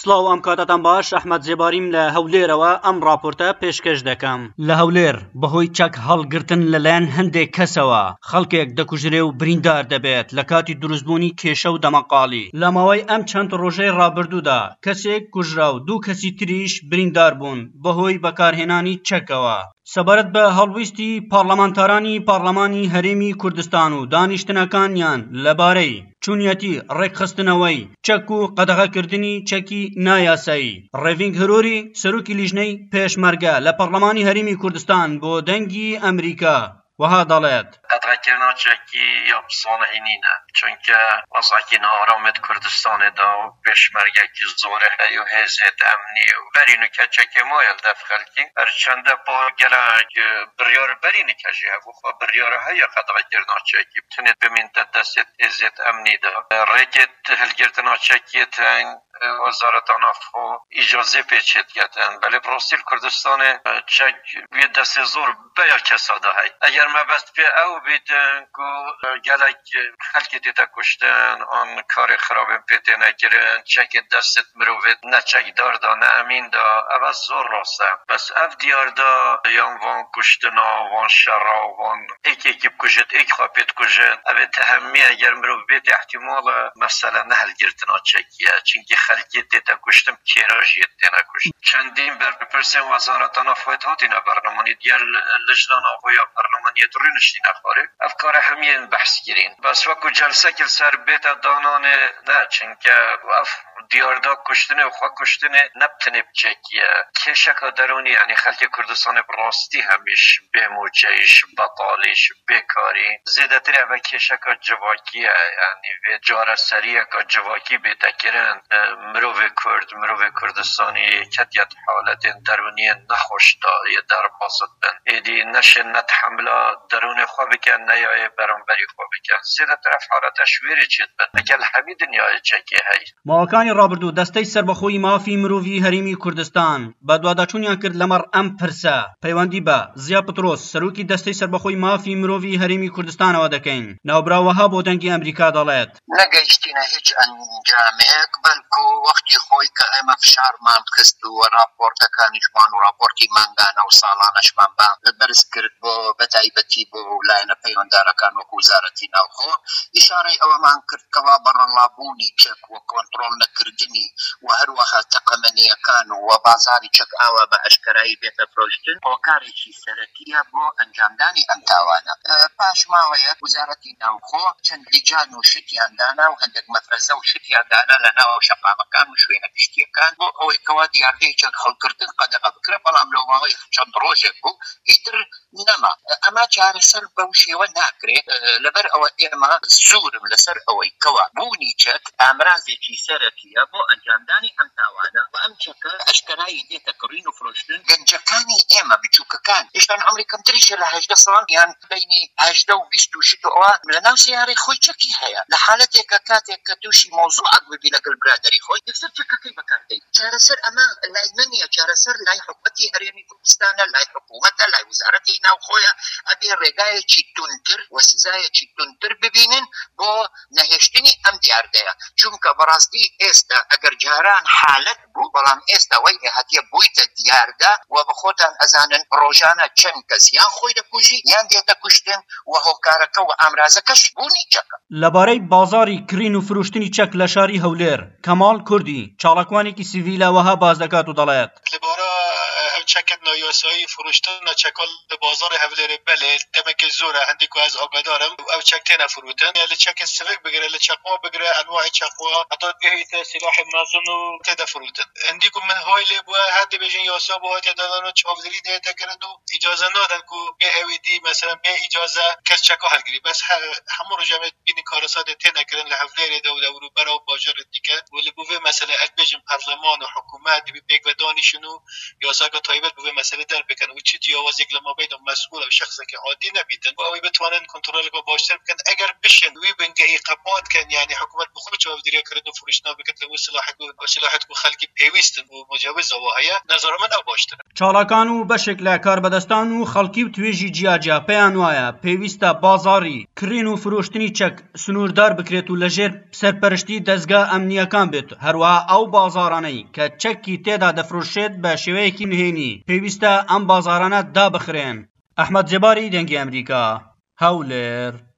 سڵاو ئەم کاتتان باش ئەحمەد جێباریم لە هەولێرەوە ئەم راپۆرتە پێشکەش دەکەم. لە هەولێر بەهۆی چەک هەڵگرتن لەلایەن هەندێک کەسەوە خەڵکێک دەکوژرێ و بریندار دەبێت لە کاتی دروستبوونی کێشە و دەمەقاڵی. لە ماوەی ئەم چەند ڕۆژەی ڕابردوودا کەسێک کوژرا و دوو کەسی تریش بریندار بوون بەهۆی بەکارهێنانی چەکەوە. سەبارەت بە هەڵویستی پارلەمانتارانی پارلەمانی هەرێمی کوردستان و دانیشتنەکانیان لەبارەی چوونیەتی ڕێکخستنەوەی چەک و قەدەغەکردنی چەکی نایاسایی، ڕێڤینگ هەرۆری سەرۆکی لیژنەی پێشمەرگە لە پەرلەمانی هەرێمی کوردستان بۆ دەنگی ئەمریکا وها دەڵێت قەدەغەکردنا چەکی یابسانەی نینە، چونکە وەزعێکی ناڕامێت کوردستانێدا و پێشمەرگێکی زۆرە هەیە و هێزێت ئەمنی و بەرینوکە چەکێ وایە دەف خەڵکی هەرچەندە با گەلک بڕیار بەرینێکەژی هەبوو خۆ بڕیارە هەیە قەدەغەکردنا چەکی بتونێت بمینتە دەستێت هێزێت ئەمنیدا ڕێکێت هەلگرتنا چەکیەتەن وەزارەتە نافخۆ ئیجازێ پێچێت گەتەن بەلێ پرۆستیل کوردستانێ چەک بێ دەستێ زۆر بەیە کەسادا هەی ئەگەر مەبەست پێ ئەو بیتن و گەلک خەلکی تێتە کوشتن ئەن کاری خراپێن پێ تێ نەکردن چەکێت دەستت مرۆڤێت نە چەکداردا نە ئەمیندا ئەوە زۆر ڕاستە بەس ئەف دیاردا یان وان کوشتنا وان شەڕا وان ئێکێکی بکوژێت ئێکخوا پێت کوژێت ئەوێ تەهەمی ئەگەر مرۆڤ بێت احتیمالە مەسەلە نە هەلگرتنا چەکیە چونکی خەلکی تێتە کوشتن کێراژیت تێ نەکوشت چەندین بەرپرسێن وەزارەتە نافخۆیت هاتینە بەرنامەی دیار لجنە ناخۆیە بەرنامەیەت ڕوونشتینە خوارێ ئەفکارە هەمیان بەحس کرین بەس وەکو جەلسەکل سەر بێتە دانانێ نە چونکە ئەف دیاردا کوشتنێ و خوا کوشتنێ نەبتنێ بچێکیە کێشەکە دەرونی یعنی خەلکی کوردستانێ بڕاستی هەمیش بێموچەیش بەتاڵیش بێکاری زێدەتر ئەوە کێشەکە جواکیە یعنی وێ جارە سەریەکە جواکی بێتەکردن مرۆڤ کورد مرۆڤ کوردستانی کەتیەت حالەتێن دەرونیە نەخۆشدا یە دەربازت بن ئێدی نەشن نەتحملا دەرونی خوا بکەن نەیایە بەرامبەری خوا بکەن زێدەتر ئەف حالەتە شوێری چێت بن ئەگەر هەمی دنیای چەکی هەی ماوەکانی ڕابردوو دەستەی سەربەخۆی مافی مرۆڤی هەرێمی کوردستان بە دواداچوونیان کرد لەمەڕ ئەم پرسە پەیوەندی بە زیا پترۆس سەرۆکی دەستەی سەربەخۆی مافی مرۆڤی هەرێمی کوردستانەوە دەکەین ناوبراوەها بۆ دەنگی ئەمریکا دەڵێت نەگەیشتینە هیچ ئەنجامەیەک بەلکو وەختی خۆی کە ئێمە فشارمان خست و راپۆرتەکانیشمان و راپۆرتی مانگانە و ساڵانەشمان بەرز کرد بۆ بەتایبەتی بۆ لایەنە پەیوەنددارەکان وەکو وزارەتی ناوخۆ ئیشارەی ئەوەمان کرد کەوا بەڕەڵابوونی چەک و کۆنتڕۆڵ نەکردنی و هەروەها تەقەمەنیەکان و بازاری چەک ئاوا بە ئەشکەرایی بێتە فرۆشتن هۆکارێکی سەرەکیە بۆ ئەنجامدانی ئەم تاوانە پاش ماوەیە وزارەتی ناوخۆ چەند لیجان و شتیاندانا و هەندێک مەفرەزە و شتیاندانا لە ناو شەقامەکان و شوێنە گشتیەکان بۆ ئەوەی کەوا دیاردەی چەک هەڵگرتن قەدەغە بکرێ بەڵام لەو ماوەی چەند ڕۆژێک بوو ئیتر نەما ئەمە چارەسەر بەو شێوە ناکرێت لەبەر ئەوە ئێمە سوورم لەسەر ئەوەی کەوا بوونی چەک ئامرازێکی سەرەکیە بۆ ئەنجامدانی ئەم تاوانە و ئەم چەکە ئەشکەرایی دێتە کڕین و فرۆشتن گەنجەکانی ئێمە بچووکەکان هێشتا عەمری کەمتریشە لە 18 ساڵ یان بینی 18 و 20 ئەوە لەناو سیارەی خۆی چەکی هەیە لە حالەتێکە کاتێک کە تووشی مۆزوعەک ببی لەگەڵ برادەری خۆی یەکسەر چەکەکەی بەکاردەی چارەسەر ئەمە لای منیە چارەسەر لای حکومەتی هەرێمی کوردستانە لای حکومەتە لای وزارەتی ناوخۆیە ئەبێ ڕێگایەکی تونتر و سزایەکی تونتر ببینن بۆ نەهێشتنی ئەم دیاردەیە چونکە بەڕاستی ئێستا ئەگەر جاران حالەت بوو بەڵام ئێستا وەی هەتیە بوویتە دیاردا و بە خۆتان ئەزانن ڕۆژانە چەند کەس یان خۆی دەکوژی یان دێتە کوشتن و هۆکارەکە و ئامرازەکەش بوونی چەکە. لەبارەی بازاری کڕین و فروشتنی چەک لە شاری هەولێر کەماڵ کوردی چاڵکوانێکی سیڤیلەوەها باز دەکات و دەڵێت چەکت نایاسایی فروشتن چەکال لە بازار هەولێرێ بەلێ دەمێکی زۆرە هەندێک ئەز ئاگادارم ئەو چەک تێنە فروتن لە چەکن سڤک بگرێ لە چەقوا بگرێ ئەنواعی چەقوا هەتا بگەیتە سلاحی مەزن و تێدە فروتن هەندێک من هۆی لێ بووە هەر دەبێژن یاسا بۆ هاتیە دەدان و چاودێری دێتەکردن و ئیجازە نادەن و بێ ئەویدی مەسەلەن بێ ئیجازە کەس چەکا هەلگری بەس هەموو ڕۆژەمێت بینی کارەساتێ تێنەکردن لە هەولێرێدا و دەوروبەرە و باژارێ دیکە و لە بوێ مەسەلە ئەدبێژن پەرلەمان و حکومەت دەبێ پێک بەدانیشن و یاساکە تا تایبەت بوێ مەسەلە دەربکەن و چ جیاوازێک لە مابین مەسئول و شخصێکی عادی نەبیتن و ئەوەی بتوانن کۆنتڕۆلێک بە باشتر بکەن ئەگەر بشن وی بنگەهی قەپات کەن یعنی حکومەت بخۆ چاودێریکردن و فروشتنا بکەن لەوە سلاحەت و خەڵکی پێویستن و مجاوزەوە هەیە نەزەرە من ئەو باشترە چاڵەکان و بەشێک لە کاربەدەستان و خەڵکی و توێژی جیاجیا پێیان وایە پێویستە بازاڕی کڕین و فرۆشتنی چەک سنووردار بکرێت و لەژێر سەرپەرشتی دەستگا ئەمنیەکان بێت هەروەها ئەو بازاڕانەی کە چەکی تێدا دەفرۆشێت بە شێوەیەکی نهێنی پێویستە ئەم بازاڕانە دابخرێن. ئەحمەد جێباری دەنگی ئەمریکا هەولێر.